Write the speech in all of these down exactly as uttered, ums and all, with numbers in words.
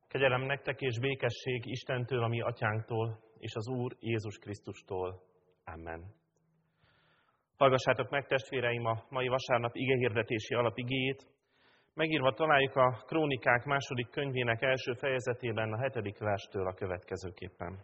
Kegyelem nektek és békesség Istentől, a mi atyánktól, és az Úr Jézus Krisztustól. Amen. Hallgassátok meg, testvéreim, a mai vasárnap igehirdetési alapigéjét. Megírva találjuk a Krónikák második könyvének első fejezetében a hetedik verstől a következőképpen.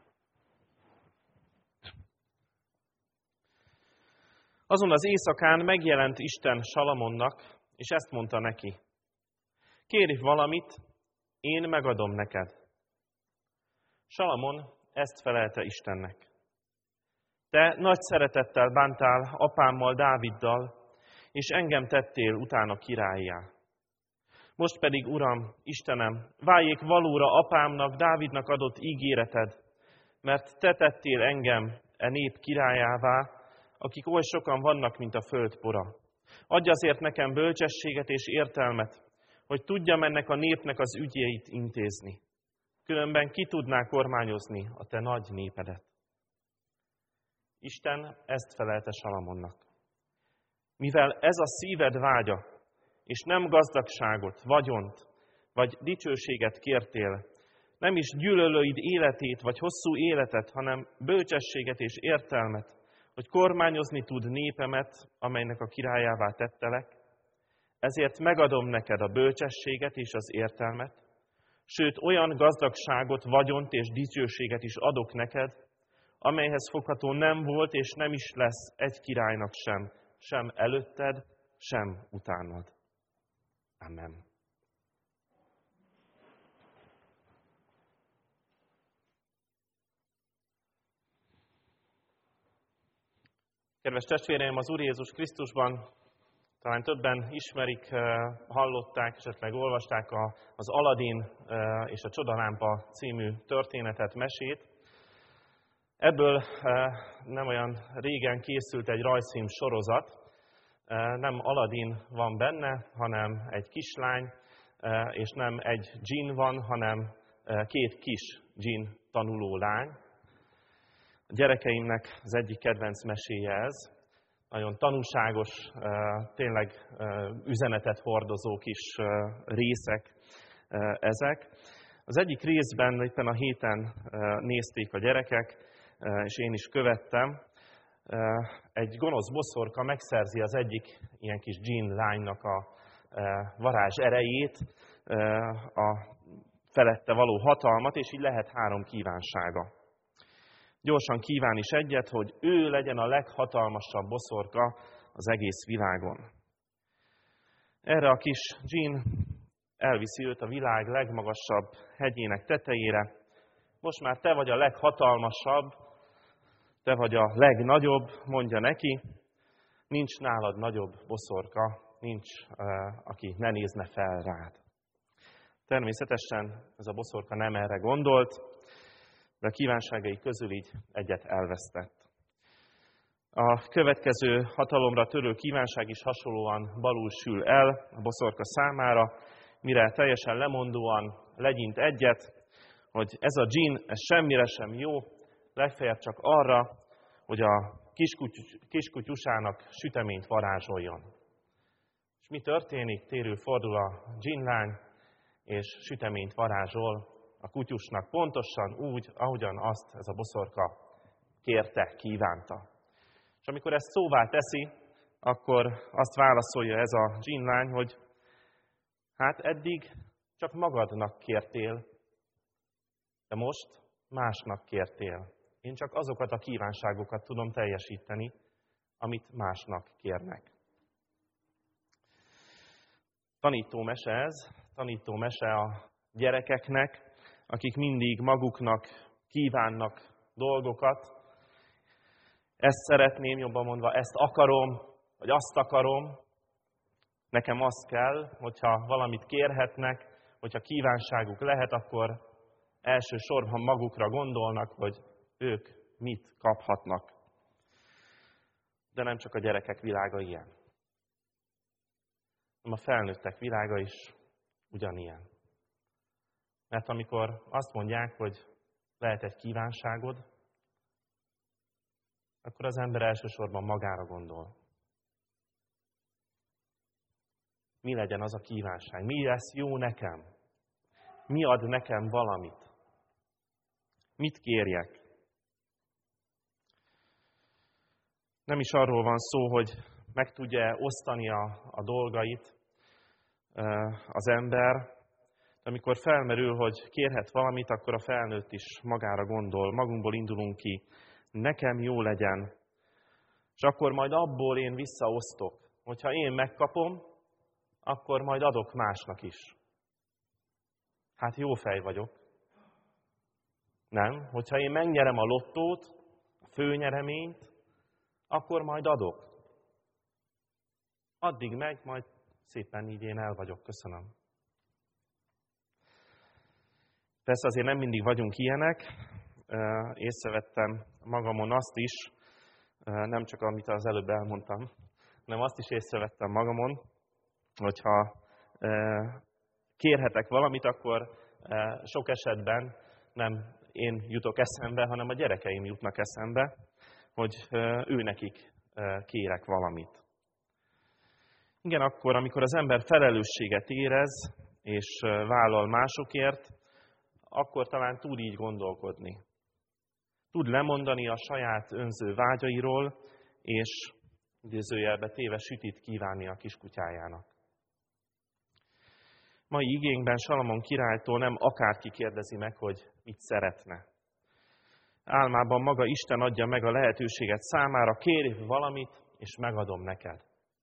Azon az éjszakán megjelent Isten Salamonnak, és ezt mondta neki: kérj valamit, én megadom neked. Salamon ezt felelte Istennek: te nagy szeretettel bántál apámmal, Dáviddal, és engem tettél utána királlyá. Most pedig, Uram, Istenem, váljék valóra apámnak, Dávidnak adott ígéreted, mert te tettél engem e nép királyává, akik oly sokan vannak, mint a föld pora. Adj azért nekem bölcsességet és értelmet, hogy tudjam ennek a népnek az ügyeit intézni. Különben ki tudná kormányozni a te nagy népedet. Isten ezt felelte Salamonnak: mivel ez a szíved vágya, és nem gazdagságot, vagyont, vagy dicsőséget kértél, nem is gyűlölőid életét, vagy hosszú életet, hanem bölcsességet és értelmet, hogy kormányozni tud népemet, amelynek a királyává tettelek, ezért megadom neked a bölcsességet és az értelmet, sőt olyan gazdagságot, vagyont és dicsőséget is adok neked, amelyhez fogható nem volt és nem is lesz egy királynak sem, sem előtted, sem utánad. Amen. Kedves testvéreim, az Úr Jézus Krisztusban talán többen ismerik, hallották, esetleg olvasták az Aladin és a Csodalámpa című történetet, mesét. Ebből nem olyan régen készült egy rajzfilm sorozat. Nem Aladin van benne, hanem egy kislány, és nem egy dzsin van, hanem két kis dzsin tanuló lány. A gyerekeimnek az egyik kedvenc meséje ez. Nagyon tanúságos, tényleg üzenetet hordozó kis részek ezek. Az egyik részben éppen a héten nézték a gyerekek, és én is követtem. Egy gonosz boszorka megszerzi az egyik ilyen kis dzsin lánynak a varázs erejét, a felette való hatalmat, és így lehet három kívánsága. Gyorsan kíván is egyet, hogy ő legyen a leghatalmasabb boszorka az egész világon. Erre a kis dzsin elviszi őt a világ legmagasabb hegyének tetejére. Most már te vagy a leghatalmasabb, te vagy a legnagyobb, mondja neki. Nincs nálad nagyobb boszorka, nincs, aki ne nézne fel rád. Természetesen ez a boszorka nem erre gondolt, de a kívánságai közül így egyet elvesztett. A következő hatalomra törő kívánság is hasonlóan balul sül el a boszorka számára, mire teljesen lemondóan legyint egyet, hogy ez a dzsin, ez semmire sem jó, legfeljebb csak arra, hogy a kiskutyusának süteményt varázsoljon. És mi történik? Térül fordul a dzsinlány, és süteményt varázsol a kutyusnak pontosan úgy, ahogyan azt ez a boszorka kérte, kívánta. És amikor ezt szóvá teszi, akkor azt válaszolja ez a dzsinlány, hogy hát eddig csak magadnak kértél, de most másnak kértél. Én csak azokat a kívánságokat tudom teljesíteni, amit másnak kérnek. Tanító mese ez, tanító mese a gyerekeknek, akik mindig maguknak kívánnak dolgokat. Ezt szeretném, jobban mondva, ezt akarom, vagy azt akarom. Nekem az kell, hogyha valamit kérhetnek, hogyha kívánságuk lehet, akkor elsősorban magukra gondolnak, hogy ők mit kaphatnak. De nem csak a gyerekek világa ilyen. hanem a felnőttek világa is ugyanilyen. Mert amikor azt mondják, hogy lehet egy kívánságod, akkor az ember elsősorban magára gondol. Mi legyen az a kívánság? Mi lesz jó nekem? mi ad nekem valamit. Mit kérjek? Nem is arról van szó, hogy meg tudja osztani a, a dolgait az ember. Amikor felmerül, hogy kérhet valamit, akkor a felnőtt is magára gondol, magunkból indulunk ki, nekem jó legyen, és akkor majd abból én visszaosztok. Hogyha én megkapom, akkor majd adok másnak is. Hát jó fej vagyok. Nem? Hogyha én megnyerem a lottót, a főnyereményt, akkor majd adok. Addig meg, majd szépen így én el vagyok. Köszönöm. Persze azért nem mindig vagyunk ilyenek. Észrevettem magamon azt is, nem csak amit az előbb elmondtam, hanem azt is észrevettem magamon, hogyha kérhetek valamit, akkor sok esetben nem én jutok eszembe, hanem a gyerekeim jutnak eszembe, hogy őnekik kérek valamit. Igen, akkor, amikor az ember felelősséget érez, és vállal másokért, akkor talán tud így gondolkodni. Tud lemondani a saját önző vágyairól, és idézőjelbe téve sütit kívánni a kiskutyájának. Mai igénkben Salamon királytól nem akárki kérdezi meg, hogy mit szeretne. Álmában maga Isten adja meg a lehetőséget számára, kérj valamit, és megadom neked.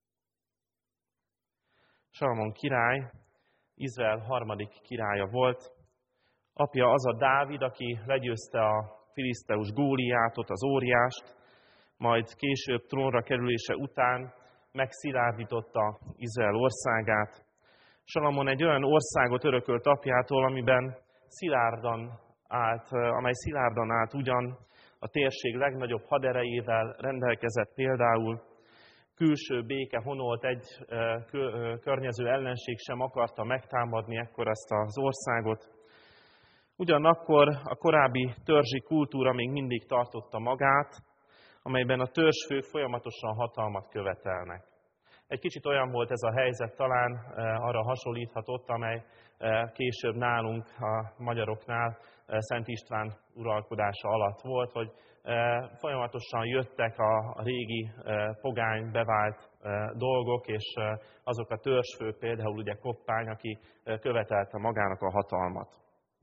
Salamon király Izrael harmadik királya volt. Apja az a Dávid, aki legyőzte a filiszteus Góliátot, az óriást, majd később trónra kerülése után megszilárdította Izrael országát. Salamon egy olyan országot örökölt apjától, amiben szilárdan állt, amely szilárdan állt ugyan, a térség legnagyobb haderejével rendelkezett például, külső béke honolt, egy környező ellenség sem akarta megtámadni ekkor ezt az országot. Ugyanakkor a korábbi törzsi kultúra még mindig tartotta magát, amelyben a törzsfők folyamatosan hatalmat követelnek. Egy kicsit olyan volt ez a helyzet, talán arra hasonlíthatott, amely később nálunk, a magyaroknál Szent István uralkodása alatt volt, hogy folyamatosan jöttek a régi pogány bevált dolgok, és azok a törzsfők, például ugye Koppány, aki követelte magának a hatalmat.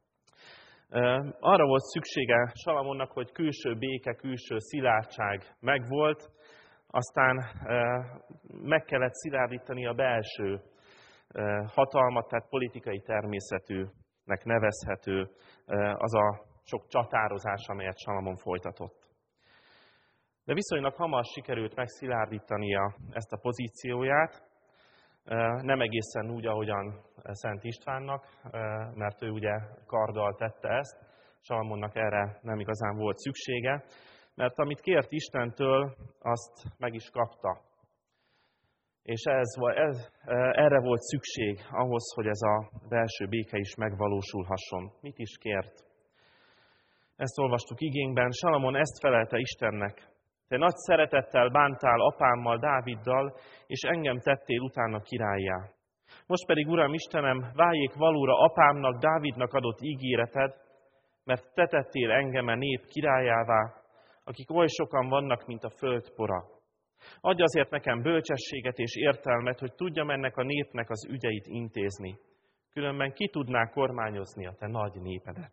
Arra volt szüksége Salamonnak, hogy külső béke, külső szilárdság megvolt, aztán meg kellett szilárdítani a belső hatalmat, tehát politikai természetűnek nevezhető az a sok csatározás, amelyet Salamon folytatott. De viszonylag hamar sikerült megszilárdítania ezt a pozícióját, nem egészen úgy, ahogyan Szent Istvánnak, mert ő ugye karddal tette ezt, Salamonnak erre nem igazán volt szüksége, mert amit kért Istentől, azt meg is kapta. És ez, ez, erre volt szükség ahhoz, hogy ez a belső béke is megvalósulhasson. Mit is kért? Ezt olvastuk igénkben. Salamon ezt felelte Istennek. Te nagy szeretettel bántál apámmal, Dáviddal, és engem tettél utána királlyá. Most pedig, Uram Istenem, váljék valóra apámnak, Dávidnak adott ígéreted, mert te tettél engem a nép királyává, akik oly sokan vannak, mint a föld pora. Adj azért nekem bölcsességet és értelmet, hogy tudjam ennek a népnek az ügyeit intézni. Különben ki tudná kormányozni a te nagy népedet.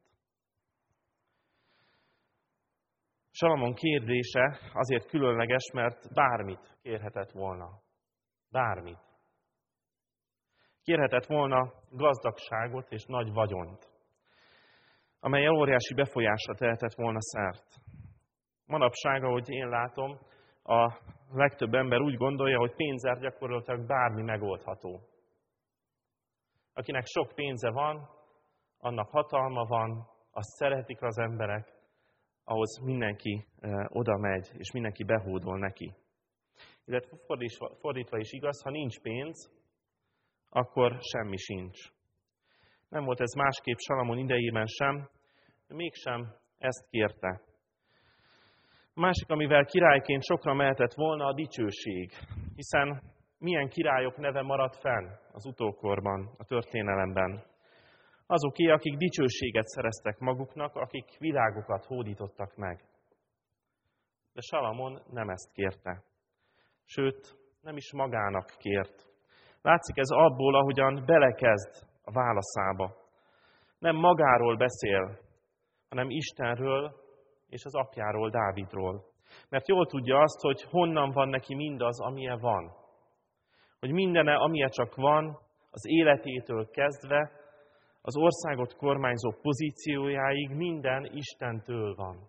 Salamon kérdése azért különleges, mert bármit kérhetett volna. Bármit. Kérhetett volna gazdagságot és nagy vagyont, amely óriási befolyásra tehetett volna szert. Manapság, ahogy én látom, a legtöbb ember úgy gondolja, hogy pénzzel gyakorlatilag bármi megoldható. Akinek sok pénze van, annak hatalma van, azt szeretik az emberek, ahhoz mindenki oda megy, és mindenki behódol neki. Illetve fordítva is igaz, ha nincs pénz, akkor semmi sincs. Nem volt ez másképp Salamon idejében sem, de mégsem ezt kérte. A másik, amivel királyként sokra mehetett volna, a dicsőség. Hiszen milyen királyok neve maradt fenn az utókorban, a történelemben. Azoké, akik dicsőséget szereztek maguknak, akik világokat hódítottak meg. De Salamon nem ezt kérte. Sőt, nem is magának kért. Látszik ez abból, ahogyan belekezd a válaszába. Nem magáról beszél, hanem Istenről és az apjáról, Dávidról. Mert jól tudja azt, hogy honnan van neki mindaz, amilyen van. Hogy mindene, amilyen csak van, az életétől kezdve, az országot kormányzó pozíciójáig minden Istentől van.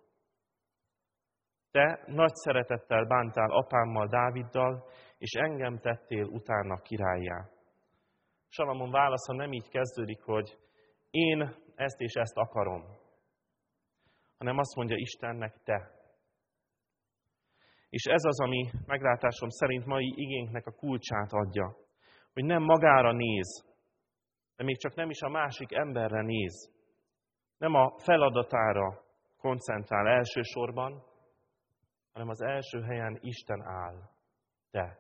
Te nagy szeretettel bántál apámmal, Dáviddal, és engem tettél utána királlyá. Salamon válasza nem így kezdődik, hogy én ezt és ezt akarom, hanem azt mondja Istennek, te. És ez az, ami meglátásom szerint mai igénknek a kulcsát adja, hogy nem magára néz, de még csak nem is a másik emberre néz. Nem a feladatára koncentrál elsősorban, hanem az első helyen Isten áll. Te.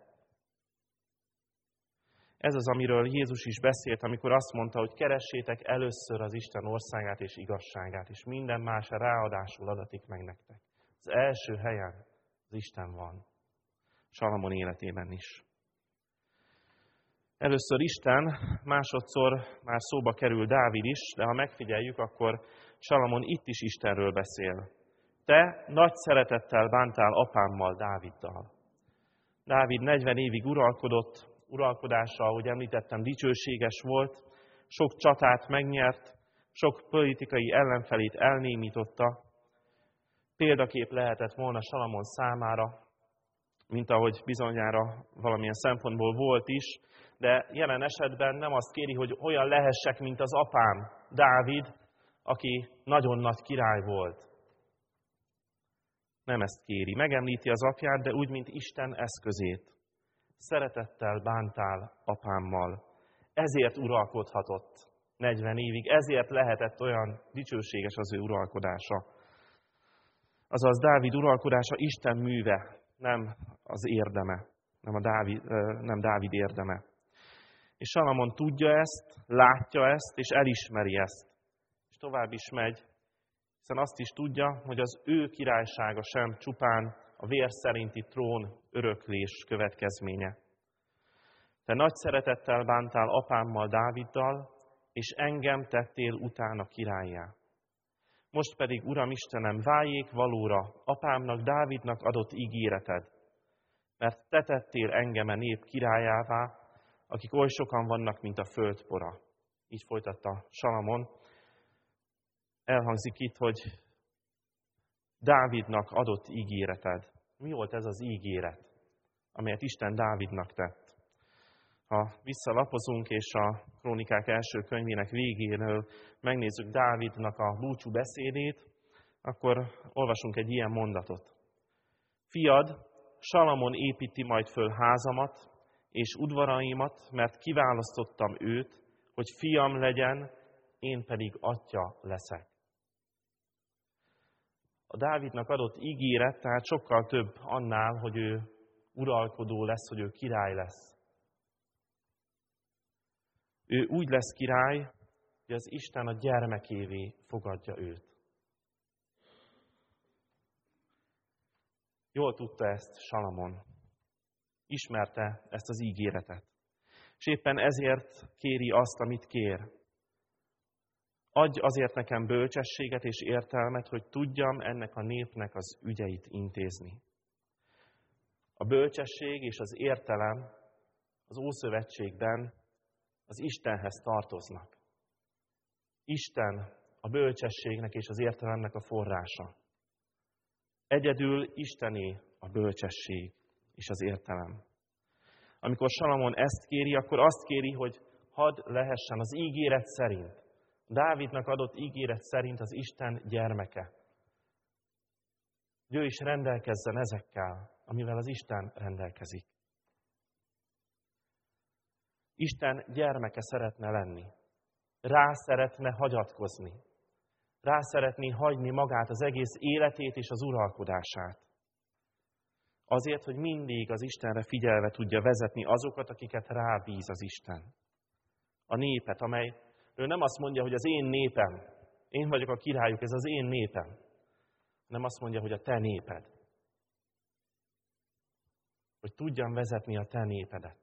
Ez az, amiről Jézus is beszélt, amikor azt mondta, hogy keressétek először az Isten országát és igazságát, és minden más ráadásul adatik meg nektek. Az első helyen az Isten van. Salamon életében is. Először Isten, másodszor már szóba kerül Dávid is, de ha megfigyeljük, akkor Salamon itt is Istenről beszél. Te nagy szeretettel bántál apámmal, Dáviddal. Dávid negyven évig uralkodott, uralkodása, ahogy említettem, dicsőséges volt, sok csatát megnyert, sok politikai ellenfelét elnémította. Példakép lehetett volna Salamon számára, mint ahogy bizonyára valamilyen szempontból volt is, de jelen esetben nem azt kéri, hogy olyan lehessek, mint az apám, Dávid, aki nagyon nagy király volt. Nem ezt kéri. Megemlíti az apját, de úgy, mint Isten eszközét. Szeretettel bántál apámmal. Ezért uralkodhatott negyven évig, ezért lehetett olyan dicsőséges az ő uralkodása. Azaz Dávid uralkodása Isten műve, nem az érdeme, nem, a Dávid, nem Dávid érdeme. És Salamon tudja ezt, látja ezt, és elismeri ezt. És tovább is megy, hiszen azt is tudja, hogy az ő királysága sem csupán a vér szerinti trón öröklés következménye. Te nagy szeretettel bántál apámmal, Dáviddal, és engem tettél utána királlyá. Most pedig, Uram Istenem, váljék valóra apámnak, Dávidnak adott ígéreted, mert te tettél engem a nép királyává, akik oly sokan vannak, mint a földpora. Így folytatta Salamon. Elhangzik itt, hogy Dávidnak adott ígéreted. Mi volt ez az ígéret, amelyet Isten Dávidnak tett? Ha visszalapozunk, és a Krónikák első könyvének végéről megnézzük Dávidnak a búcsú beszédét, akkor olvasunk egy ilyen mondatot. Fiad, Salamon építi majd föl házamat és udvaraimat, mert kiválasztottam őt, hogy fiam legyen, én pedig atya leszek. A Dávidnak adott ígéret, tehát sokkal több annál, hogy ő uralkodó lesz, hogy ő király lesz. Ő úgy lesz király, hogy az Isten a gyermekévé fogadja őt. Jól tudta ezt Salamon. Ismerte ezt az ígéretet. És éppen ezért kéri azt, amit kér. Adj azért nekem bölcsességet és értelmet, hogy tudjam ennek a népnek az ügyeit intézni. A bölcsesség és az értelem az Ószövetségben az Istenhez tartoznak. Isten a bölcsességnek és az értelemnek a forrása. Egyedül Istené a bölcsesség és az értelem. Amikor Salamon ezt kéri, akkor azt kéri, hogy hadd lehessen az ígéret szerint, Dávidnak adott ígéret szerint az Isten gyermeke. Ő is rendelkezzen ezekkel, amivel az Isten rendelkezik. Isten gyermeke szeretne lenni. Rá szeretne hagyatkozni. Rá szeretné hagyni magát, az egész életét és az uralkodását. Azért, hogy mindig az Istenre figyelve tudja vezetni azokat, akiket rábíz az Isten. A népet, amely Ő nem azt mondja, hogy az én népem, én vagyok a királyuk, ez az én népem. Nem azt mondja, hogy a te néped. Hogy tudjam vezetni a te népedet.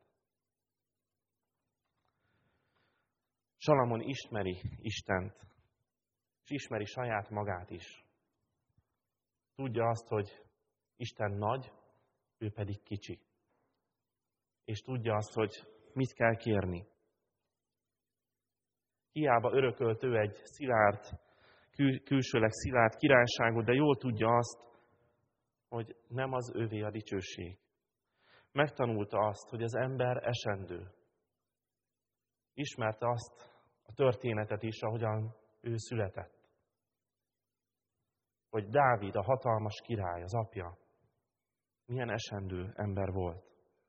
Salamon ismeri Istent, és ismeri saját magát is. Tudja azt, hogy Isten nagy, ő pedig kicsi. És tudja azt, hogy mit kell kérni. Hiába örökölt ő egy szilárd, kül- külsőleg szilárd királyságot, de jól tudja azt, hogy nem az övé a dicsőség. Megtanulta azt, hogy az ember esendő. Ismerte azt a történetet is, ahogyan ő született. Hogy Dávid, a hatalmas király, az apja, milyen esendő ember volt.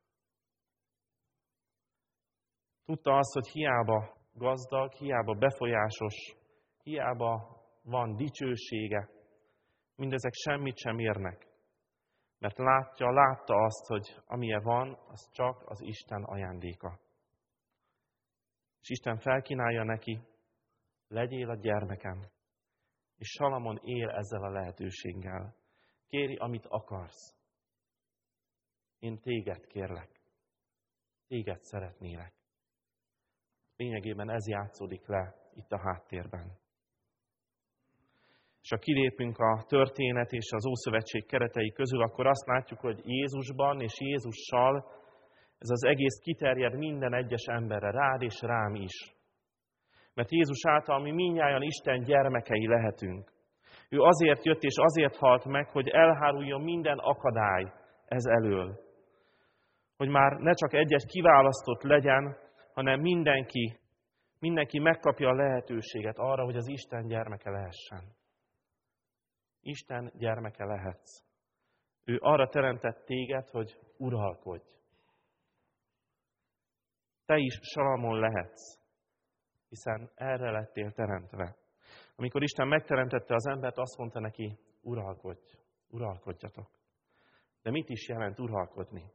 Tudta azt, hogy hiába gazdag, hiába befolyásos, hiába van dicsősége, mindezek semmit sem érnek. Mert látja, látta azt, hogy amilyen van, az csak az Isten ajándéka. És Isten felkínálja neki, legyél a gyermekem. És Salamon él ezzel a lehetőséggel. Kéri, amit akarsz. Én téged kérlek. Téged szeretnélek. Lényegében ez játszódik le itt a háttérben. És ha kilépünk a történet és az Ószövetség keretei közül, akkor azt látjuk, hogy Jézusban és Jézussal ez az egész kiterjed minden egyes emberre, rád és rám is. Mert Jézus által mi mindnyájan Isten gyermekei lehetünk. Ő azért jött és azért halt meg, hogy elháruljon minden akadály ez elől. Hogy már ne csak egy-egy kiválasztott legyen, hanem mindenki, mindenki megkapja a lehetőséget arra, hogy az Isten gyermeke lehessen. Isten gyermeke lehetsz. Ő arra teremtett téged, hogy uralkodj. Te is Salamon lehetsz, hiszen erre lettél teremtve. Amikor Isten megteremtette az embert, azt mondta neki, uralkodj, uralkodjatok. De mit is jelent uralkodni?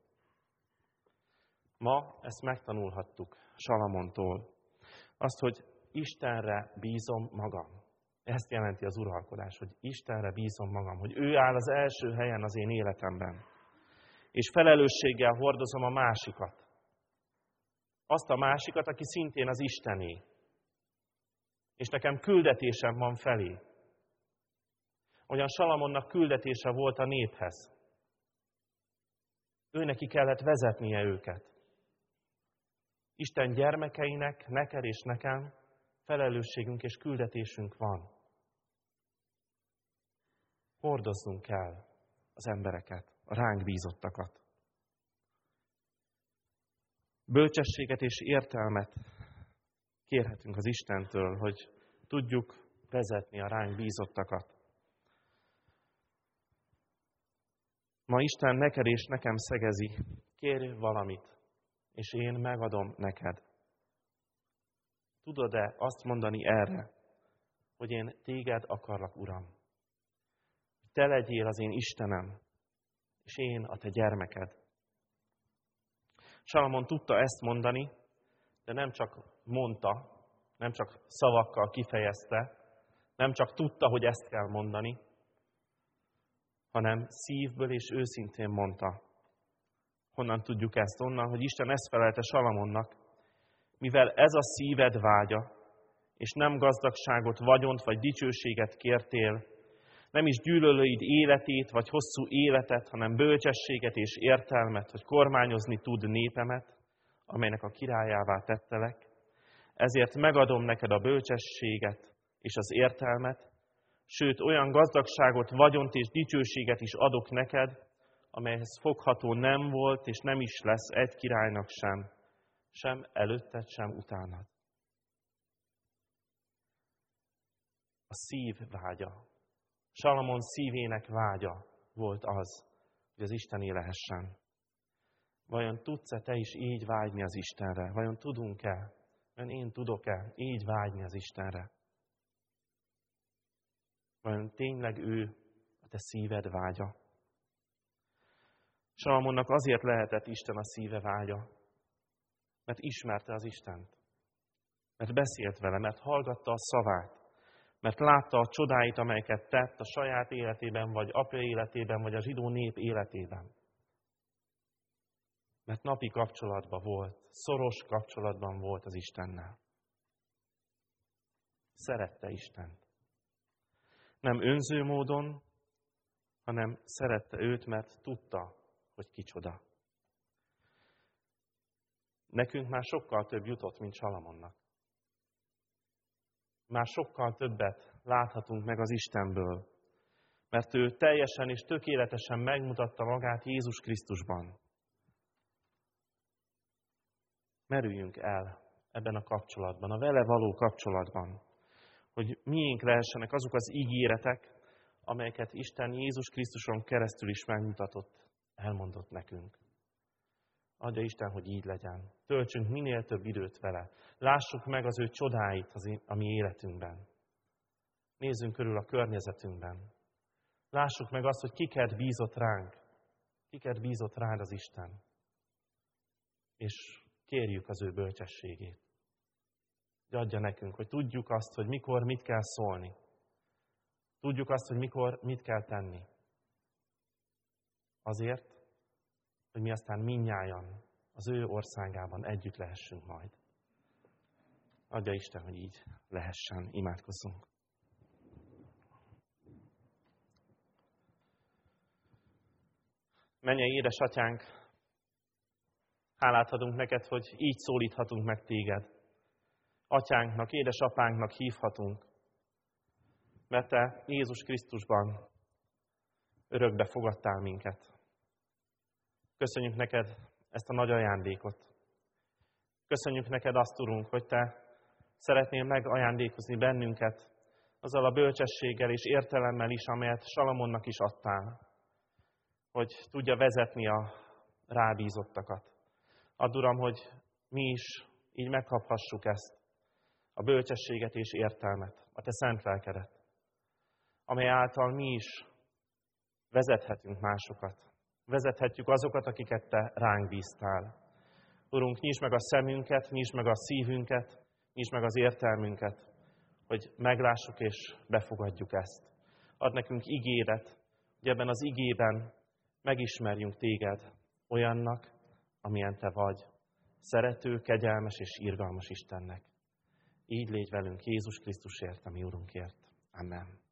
Ma ezt megtanulhattuk Salamontól. Azt, hogy Istenre bízom magam. Ezt jelenti az uralkodás, hogy Istenre bízom magam, hogy ő áll az első helyen az én életemben. És felelősséggel hordozom a másikat. Azt a másikat, aki szintén az Istené. És nekem küldetésem van felé. Olyan Salamonnak küldetése volt a néphez. Ő neki kellett vezetnie őket. Isten gyermekeinek, neked és nekem felelősségünk és küldetésünk van. Hordoznunk kell az embereket, a ránk bízottakat. Bölcsességet és értelmet kérhetünk az Istentől, hogy tudjuk vezetni a ránk bízottakat. Ma Isten neked és nekem szegezi, kérj valamit, és én megadom neked. Tudod-e azt mondani erre, hogy én téged akarlak, Uram? Te legyél az én Istenem, és én a te gyermeked. Salamon tudta ezt mondani, de nem csak mondta, nem csak szavakkal kifejezte, nem csak tudta, hogy ezt kell mondani, hanem szívből és őszintén mondta. Honnan tudjuk ezt? Onnan, hogy Isten ezt felelte Salamonnak, mivel ez a szíved vágya, és nem gazdagságot, vagyont vagy dicsőséget kértél, nem is gyűlölőid életét vagy hosszú életet, hanem bölcsességet és értelmet, hogy kormányozni tud népemet, amelynek a királyává tettelek. Ezért megadom neked a bölcsességet és az értelmet, sőt olyan gazdagságot, vagyont és dicsőséget is adok neked, amelyhez fogható nem volt és nem is lesz egy királynak sem, sem előtted, sem utánad. A szív vágya. Salamon szívének vágya volt az, hogy az Istené lehessen. Vajon tudsz-e te is így vágyni az Istenre? Vajon tudunk-e? Vajon én tudok-e így vágyni az Istenre? Vajon tényleg ő a te szíved vágya? Salamonnak azért lehetett Isten a szíve vágya, mert ismerte az Istent. mert beszélt vele, mert hallgatta a szavát, mert látta a csodáit, amelyeket tett a saját életében, vagy apja életében, vagy a zsidó nép életében. Mert napi kapcsolatban volt, szoros kapcsolatban volt az Istennel. Szerette Istent. Nem önző módon, hanem szerette őt, mert tudta, hogy kicsoda. Nekünk már sokkal több jutott, mint Salamonnak. Már sokkal többet láthatunk meg az Istenből, mert ő teljesen és tökéletesen megmutatta magát Jézus Krisztusban. Merüljünk el ebben a kapcsolatban, a vele való kapcsolatban, hogy miénk lehessenek azok az ígéretek, amelyeket Isten Jézus Krisztuson keresztül is megmutatott, elmondott nekünk. Adja Isten, hogy így legyen. Töltsünk minél több időt vele. Lássuk meg az ő csodáit az a mi életünkben. Nézzünk körül a környezetünkben. Lássuk meg azt, hogy kiket bízott ránk. Kiket bízott rád az Isten. És kérjük az ő bölcsességét. De adja nekünk, hogy tudjuk azt, hogy mikor mit kell szólni. Tudjuk azt, hogy mikor mit kell tenni. Azért, hogy mi aztán mindnyájan az ő országában együtt lehessünk majd. Adja Isten, hogy így lehessen. Imádkozzunk. Mennyei édesatyánk, hálát adunk neked, hogy így szólíthatunk meg téged. Atyánknak, édesapánknak hívhatunk, mert te Jézus Krisztusban örökbe fogadtál minket. Köszönjük neked ezt a nagy ajándékot. Köszönjük neked azt, Urunk, hogy te szeretnél megajándékozni bennünket azzal a bölcsességgel és értelemmel is, amelyet Salamonnak is adtál, hogy tudja vezetni a rábízottakat. Add, Uram, hogy mi is így megkaphassuk ezt, a bölcsességet és értelmet, a te szent lelkedet, amely által mi is vezethetünk másokat. Vezethetjük azokat, akiket te ránk bíztál. Urunk, nyisd meg a szemünket, nyisd meg a szívünket, nyisd meg az értelmünket, hogy meglássuk és befogadjuk ezt. Add nekünk igédet, hogy ebben az igében megismerjünk téged olyannak, amilyen te vagy. Szerető, kegyelmes és irgalmas Istennek. Így légy velünk Jézus Krisztusért, a mi Urunkért. Amen.